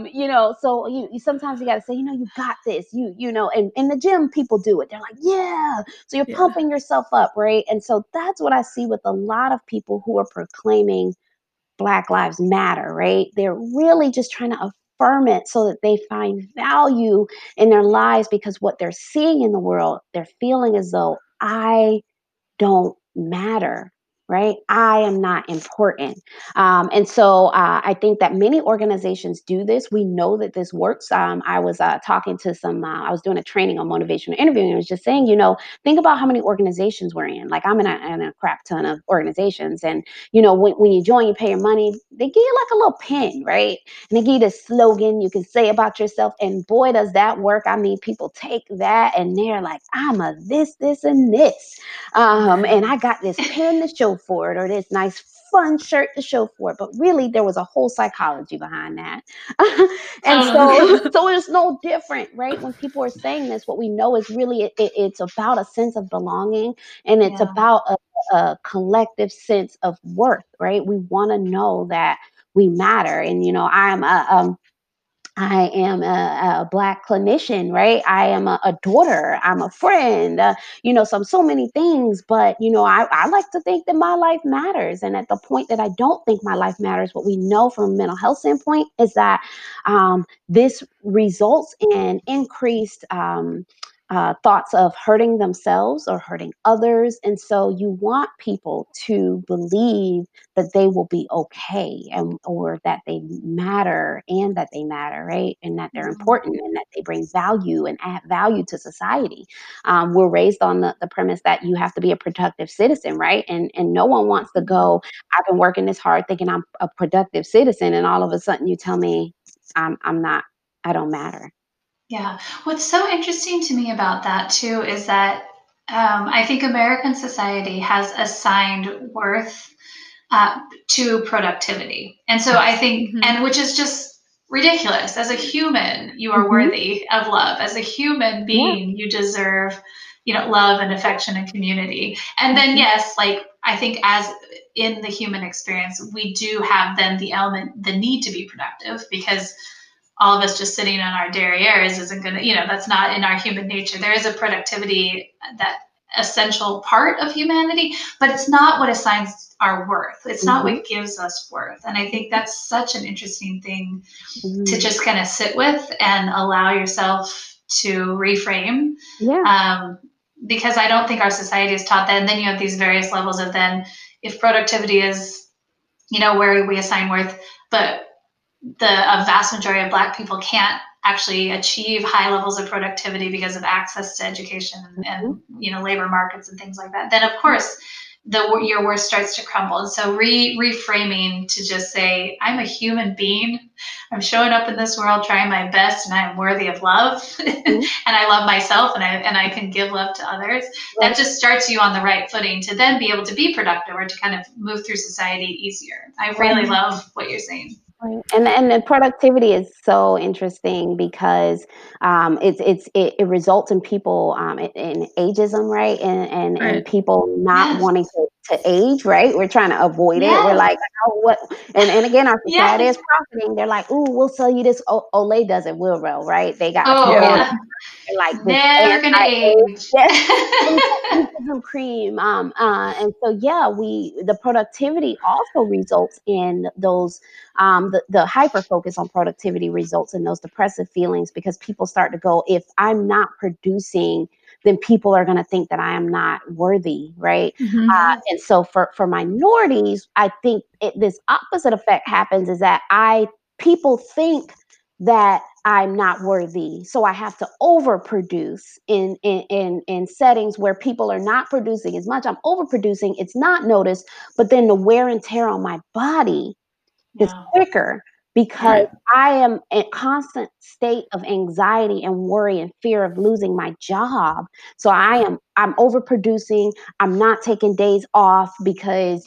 so you sometimes you got to say, you got this, and in the gym people do it. They're like, yeah. So you're pumping yourself up, right? And so that's what I see with a lot of people who are proclaiming Black Lives Matter, right? They're really just trying to affirm it so that they find value in their lives, because what they're seeing in the world, they're feeling as though I don't matter. Right? I am not important. And so I think that many organizations do this. We know that this works. I was talking to I was doing a training on motivational interviewing, and I was just saying, think about how many organizations we're in. Like I'm in a crap ton of organizations. And, when you join, you pay your money, they give you like a little pin, right? And they give you this slogan you can say about yourself. And boy, does that work. I mean, people take that and they're like, I'm a this, and this. And I got this pin to show for it, or this nice fun shirt to show for it. But really, there was a whole psychology behind that. And so it's no different, right? When people are saying this, what we know is really it's about a sense of belonging, and it's about a collective sense of worth, right? We want to know that we matter. And, I am a Black clinician, right? I am a daughter. I'm a friend, so I'm so many things. But, I like to think that my life matters. And at the point that I don't think my life matters, what we know from a mental health standpoint is that this results in increased thoughts of hurting themselves or hurting others. And so you want people to believe that they will be okay, or that they matter, and that they matter, right? And that they're important, and that they bring value and add value to society. We're raised on the premise that you have to be a productive citizen, right? And no one wants to go, I've been working this hard thinking I'm a productive citizen, and all of a sudden you tell me I'm not, I don't matter. Yeah. What's so interesting to me about that too is that I think American society has assigned worth to productivity. And so I think, and which is just ridiculous. As a human, you are worthy of love. As a human being, you deserve love and affection and community. And then, yes, like I think as in the human experience, we do have then the need to be productive, because all of us just sitting on our derrieres isn't going to, that's not in our human nature. There is a productivity, that essential part of humanity, but it's not what assigns our worth. It's not what gives us worth. And I think that's such an interesting thing to just kind of sit with and allow yourself to reframe. Yeah. Because I don't think our society is taught that. And then you have these various levels of then, if productivity is, where we assign worth, but a vast majority of Black people can't actually achieve high levels of productivity because of access to education and labor markets and things like that, then of course your worth starts to crumble. And so reframing to just say, I'm a human being. I'm showing up in this world trying my best, and I am worthy of love. And I love myself, and I can give love to others. That just starts you on the right footing to then be able to be productive, or to kind of move through society easier. I really love what you're saying. And the productivity is so interesting because it results in people in ageism, right? And people not wanting to age, right? We're trying to avoid it. We're like, oh, what? And again, our society is profiting. They're like, ooh, we'll sell you this. Olay does it, Wilro, right? They got like this never gonna age. Ageism cream. And so the productivity also results in those the hyper focus on productivity results in those depressive feelings, because people start to go, if I'm not producing, then people are going to think that I am not worthy, right? And so for minorities, I think this opposite effect happens, is that people think that I'm not worthy, so I have to overproduce in settings where people are not producing as much. I'm overproducing, it's not noticed, but then the wear and tear on my body is quicker, because I am in a constant state of anxiety and worry and fear of losing my job. So I'm overproducing. I'm not taking days off because,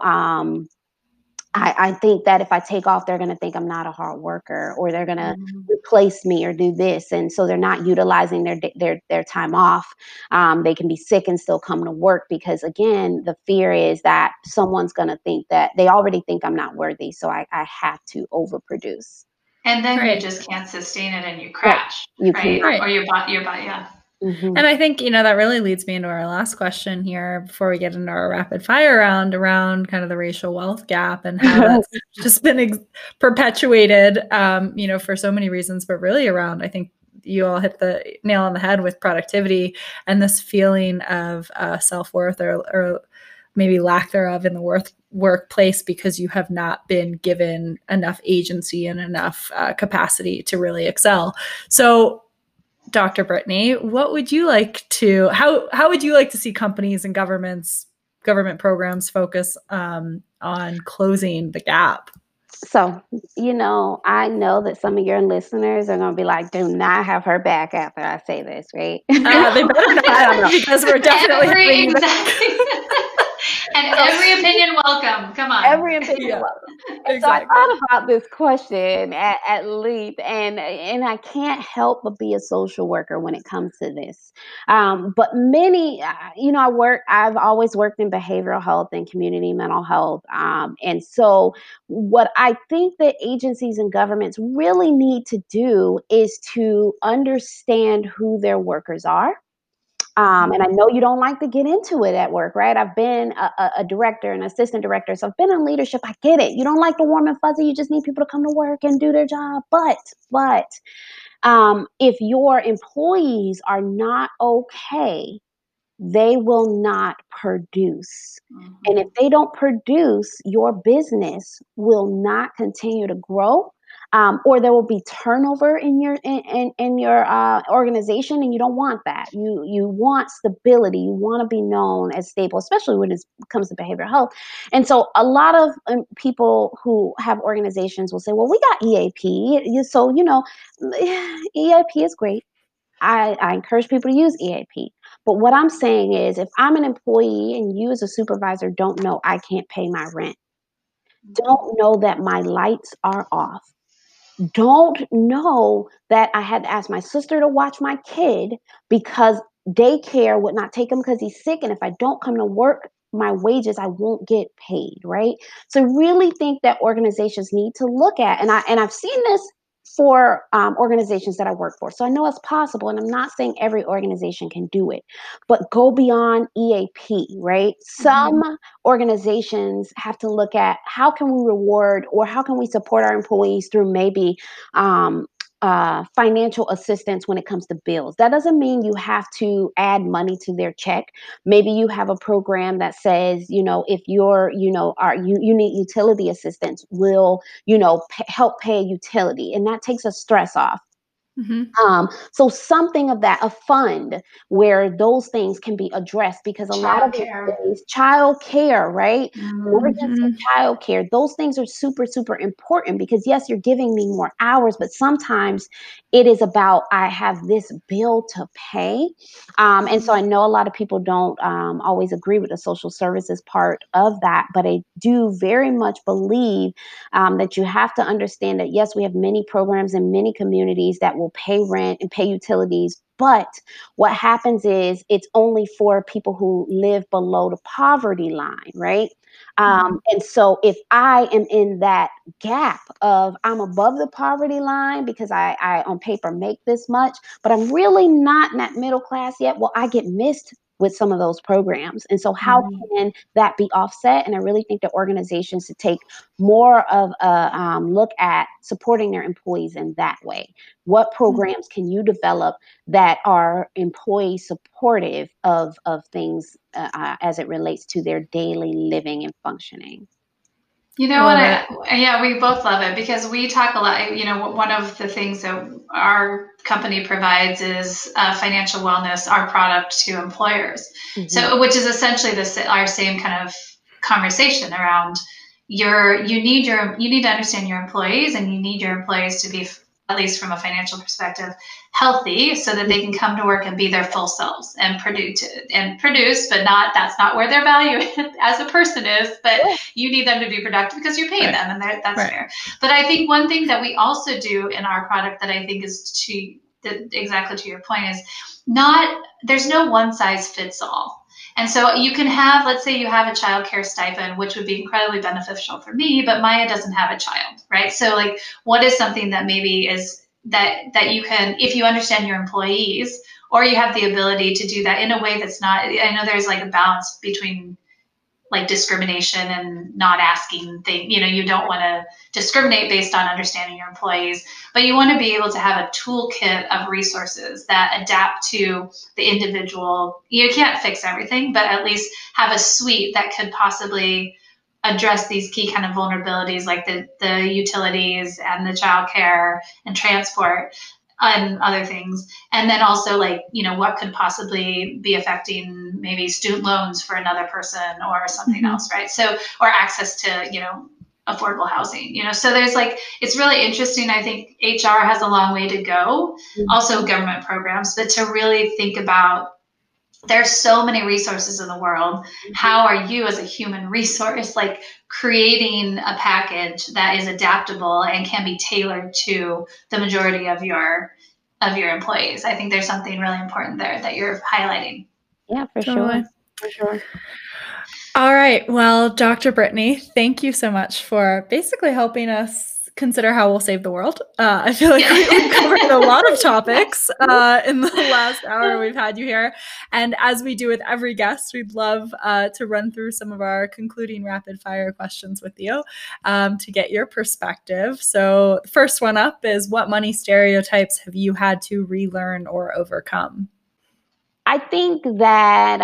I think that if I take off, they're going to think I'm not a hard worker, or they're going to replace me or do this. And so they're not utilizing their time off. They can be sick and still come to work, because again, the fear is that someone's going to think that they already think I'm not worthy. So I have to overproduce. And then you just can't sustain it, and you crash. You can't. Or your body, And I think, that really leads me into our last question here before we get into our rapid fire round around kind of the racial wealth gap and how that's just been perpetuated, for so many reasons, but really around, I think you all hit the nail on the head with productivity and this feeling of self-worth or maybe lack thereof in the workplace, because you have not been given enough agency and enough capacity to really excel. So Dr. Brittany, what would you like to, how would you like to see companies and government programs focus on closing the gap? So, I know that some of your listeners are going to be like, do not have her back after I say this, right? They better not, because we're definitely And every opinion welcome. Come on. Every opinion welcome. And so I thought about this question at length, and I can't help but be a social worker when it comes to this. But many, I've always worked in behavioral health and community mental health. And so what I think that agencies and governments really need to do is to understand who their workers are. And I know you don't like to get into it at work, right? I've been a director, an assistant director, so I've been in leadership. I get it. You don't like the warm and fuzzy. You just need people to come to work and do their job. But if your employees are not okay, they will not produce. And if they don't produce, your business will not continue to grow. Or there will be turnover in your organization, and you don't want that. You want stability. You want to be known as stable, especially when it comes to behavioral health. And so a lot of people who have organizations will say, well, we got EAP. So, EAP is great. I encourage people to use EAP. But what I'm saying is, if I'm an employee and you as a supervisor don't know I can't pay my rent, don't know that my lights are off, don't know that I had to ask my sister to watch my kid because daycare would not take him because he's sick. And if I don't come to work, my wages, I won't get paid, right? So really think that organizations need to look at, and I've seen this for organizations that I work for. So I know it's possible, and I'm not saying every organization can do it, but go beyond EAP, right? Some organizations have to look at how can we reward or how can we support our employees through maybe financial assistance when it comes to bills. That doesn't mean you have to add money to their check. Maybe you have a program that says, if you're, you need utility assistance, will, help pay a utility, and that takes a stress off. So something of that, a fund where those things can be addressed, because a lot of these child care, right? Emergency child care, those things are super, super important, because yes, you're giving me more hours, but sometimes it is about, I have this bill to pay. And so I know a lot of people don't always agree with the social services part of that, but I do very much believe that you have to understand that, yes, we have many programs in many communities that will pay rent and pay utilities. But what happens is it's only for people who live below the poverty line, right? And so if I am in that gap of I'm above the poverty line because I on paper make this much, but I'm really not in that middle class yet, well, I get missed with some of those programs. And so how can that be offset? And I really think that organizations should take more of a look at supporting their employees in that way. What programs can you develop that are employee supportive of things as it relates to their daily living and functioning? You know what? Yeah, we both love it, because we talk a lot. One of the things that our company provides is financial wellness, our product to employers. So, which is essentially our same kind of conversation around you need to understand your employees, and you need your employees to be, at least from a financial perspective, healthy, so that they can come to work and be their full selves and produce, but that's not where their value as a person is. But you need them to be productive because you pay them, and that's fair. But I think one thing that we also do in our product that I think is exactly to your point is there's no one size fits all. And so you can have, let's say you have a child care stipend, which would be incredibly beneficial for me, but Maya doesn't have a child, right? So like, what is something that maybe is that you can, if you understand your employees, or you have the ability to do that in a way that's not, I know there's like a balance between like discrimination and not asking things. You don't want to discriminate based on understanding your employees, but you want to be able to have a toolkit of resources that adapt to the individual. You can't fix everything, but at least have a suite that could possibly address these key kind of vulnerabilities, like the utilities and the childcare and transport and other things. And then also like, what could possibly be affecting maybe student loans for another person or something else, right? So, or access to, affordable housing, so there's like, it's really interesting. I think HR has a long way to go, also government programs, but to really think about, there's so many resources in the world. How are you as a human resource, like creating a package that is adaptable and can be tailored to the majority of your employees? I think there's something really important there that you're highlighting. Yeah, for sure. For sure. All right. Well, Dr. Brittany, thank you so much for basically helping us consider how we'll save the world. I feel like we've covered a lot of topics in the last hour we've had you here. And as we do with every guest, we'd love to run through some of our concluding rapid fire questions with you to get your perspective. So the first one up is, what money stereotypes have you had to relearn or overcome? I think that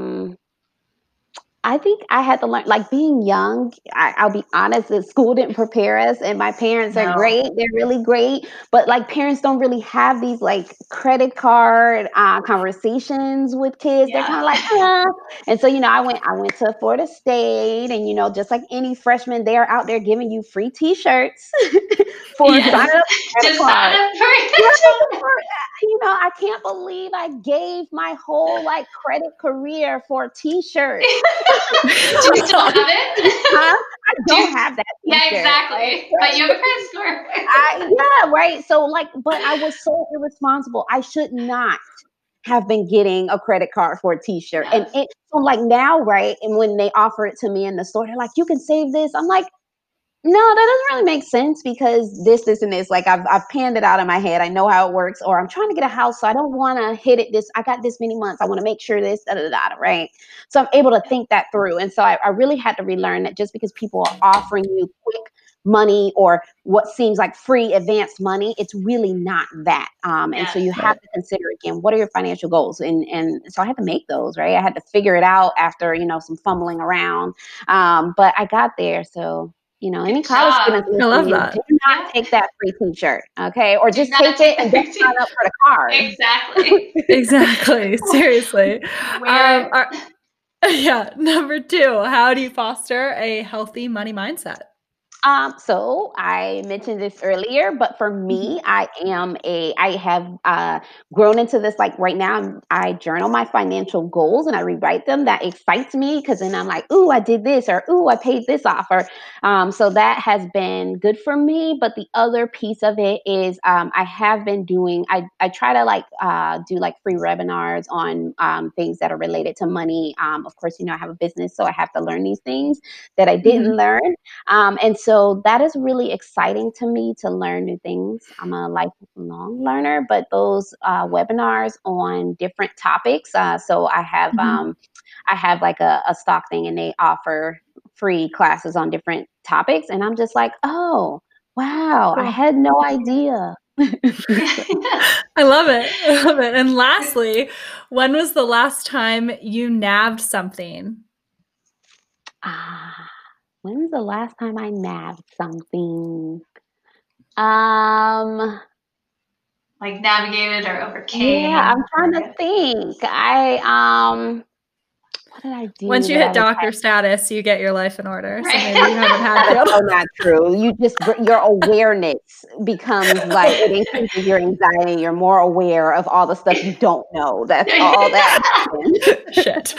I had to learn, like being young, I'll be honest, the school didn't prepare us, and my parents are great. They're really great. But like, parents don't really have these like credit card conversations with kids. They're kind of like, And so, I went to Florida State, and, just like any freshman, they are out there giving you free t-shirts for signing up Just sign up for I can't believe I gave my whole like credit career for a t-shirt. Do you still have it? I don't have that t-shirt. Yeah, exactly. Right? But you have a credit score. Yeah, right. So like, but I was so irresponsible. I should not have been getting a credit card for a t-shirt. Yes. And so like now, right, and when they offer it to me in the store, they're like, you can save this. I'm like, no, that doesn't really make sense because this, and this. Like I've panned it out in my head. I know how it works. Or I'm trying to get a house, so I don't want to hit it I got this many months. I want to make sure this, right? So I'm able to think that through. And so I really had to relearn that just because people are offering you quick money or what seems like free advanced money, it's really not that. And so you have to consider, again, what are your financial goals? And so I had to make those, right? I had to figure it out after, some fumbling around. But I got there. So any college students, I love that. Do not take that free t-shirt, okay? Or just take it and don't sign up for the card. Exactly. Exactly. Seriously. Number 2, how do you foster a healthy money mindset? So I mentioned this earlier, but for me, I have grown into this, like right now, I journal my financial goals and I rewrite them. That excites me because then I'm like, ooh, I did this, or ooh, I paid this off. Or so that has been good for me. But the other piece of it is I have been doing, I try to do like free webinars on things that are related to money. Of course, I have a business, so I have to learn these things that I didn't learn. And so that is really exciting to me to learn new things. I'm a lifelong learner, but those webinars on different topics. So I have like a stock thing, and they offer free classes on different topics. And I'm just like, oh, wow, cool. I had no idea. I love it. I love it. And lastly, when was the last time you nabbed something? When was the last time I nabbed something? Like navigated or overcame? Yeah, I'm trying to think. What did I do? Once you hit doctor status, you get your life in order. So maybe you haven't had That's so not true. Your awareness becomes like, it increases your anxiety. You're more aware of all the stuff you don't know. That's all that happens. Shit.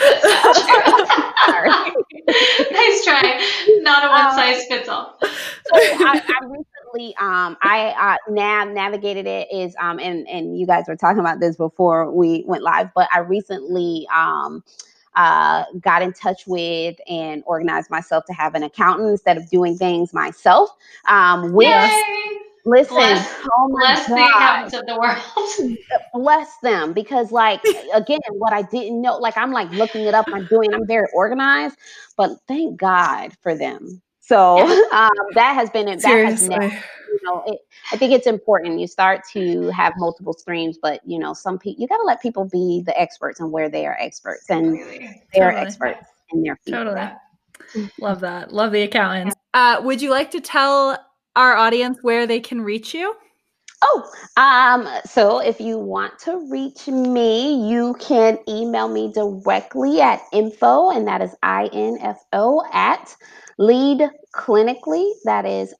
Nice try. Not a one size fits all. So I recently, I navigated it is, and you guys were talking about this before we went live, but I recently, got in touch with and organized myself to have an accountant instead of doing things myself. Listen, bless the accountants of the world. Bless them, because again, what I didn't know, I'm looking it up, I'm very organized, but thank God for them. So that has been it. I think it's important. You start to have multiple streams, but some people, you got to let people be the experts and where they are experts, and they're experts in their field. Totally. Love that. Love the accountants. Would you like to tell our audience where they can reach you? So if you want to reach me, you can email me directly at info, and that is info at Lead Clinically. That is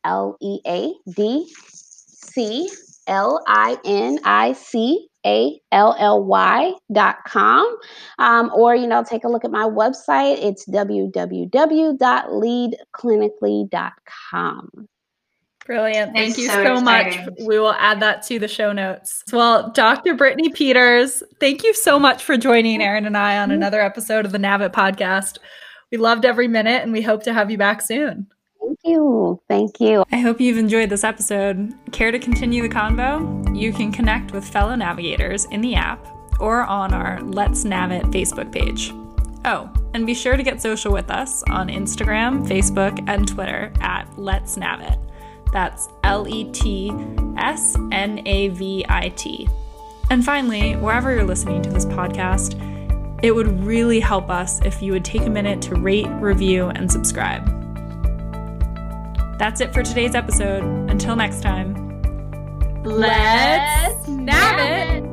LeadClinically.com. Or, take a look at my website. It's www.leadclinically.com. Brilliant. Thank you so much. We will add that to the show notes. Well, Dr. Brittany Peters, thank you so much for joining Erin and I on another episode of the NAVIT podcast. We loved every minute, and we hope to have you back soon. Thank you. Thank you. I hope you've enjoyed this episode. Care to continue the convo? You can connect with fellow navigators in the app or on our Let's NAVIT Facebook page. Oh, and be sure to get social with us on Instagram, Facebook, and Twitter at Let's NAVIT. That's LETSNAVIT. And finally, wherever you're listening to this podcast, it would really help us if you would take a minute to rate, review, and subscribe. That's it for today's episode. Until next time, let's NAVIT!